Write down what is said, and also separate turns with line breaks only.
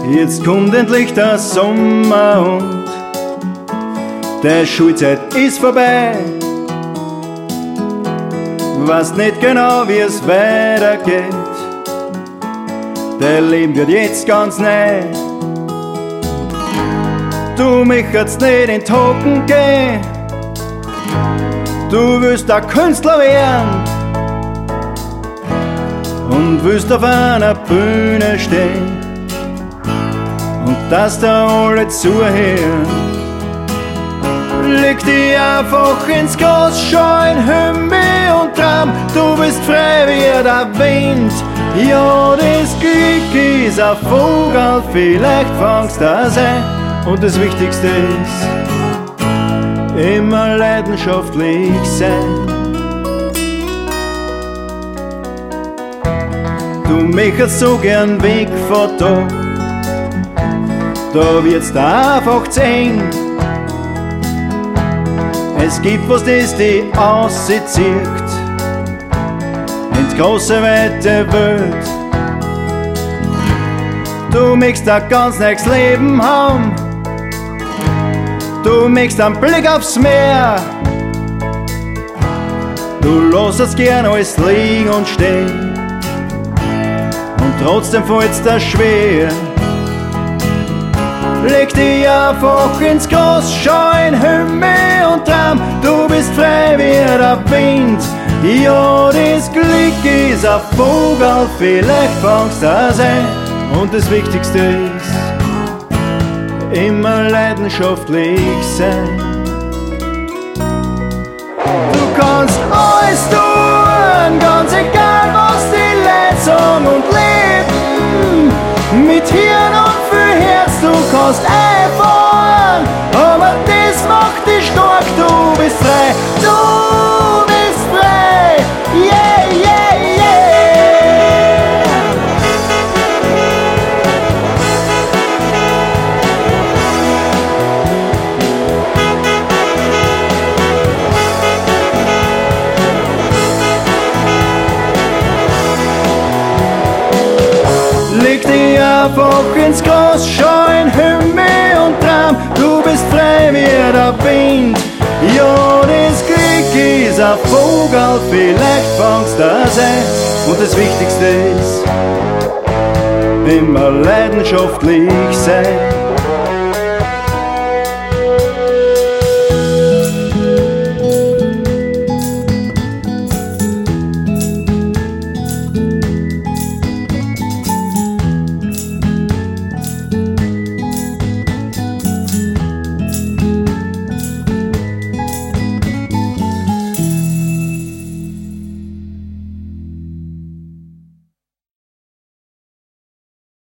Jetzt kommt endlich der Sommer und der Schulzeit ist vorbei. Weißt nicht genau, wie es weitergeht. Dein Leben wird jetzt ganz neu. Du möchtest nicht in Token gehen. Du willst ein Künstler werden und willst auf einer Bühne stehen und dass da alle zuhören. Leg dich einfach ins Gras, schau in Himmel und Traum. Du bist frei wie der Wind. Ja, das Glück ist ein Vogel, vielleicht fangst du das ein. Und das Wichtigste ist, immer leidenschaftlich sein. Du möchtest so gern weg von da wird's da einfach zu eng. Es gibt was, das dich auszieht in die große weite Welt. Du möchtest ein ganz neues Leben haben. Du möchtest einen Blick aufs Meer. Du lässt es gern alles liegen und stehen. Und trotzdem fällt's dir schwer. Leg dich einfach ins Gras, schau in Himmel und Traum. Du bist frei wie der Wind. Ja, das Glück ist ein Vogel, vielleicht fangst du das ein. Und das Wichtigste ist, immer leidenschaftlich sein. Du kannst alles tun, ganz egal was die Leute sagen und leben. Mit Hirn und viel Herz, du kannst einfahren, aber das macht dich stark, du bist frei, du bist frei, yeah, yeah, yeah. Leg dich einfach ins Gras, schau in Himmel und Traum. Du bist frei wie der Wind. Ja, das Glück ist ein Vogel, vielleicht fangst du das ein. Und das Wichtigste ist, immer leidenschaftlich sein.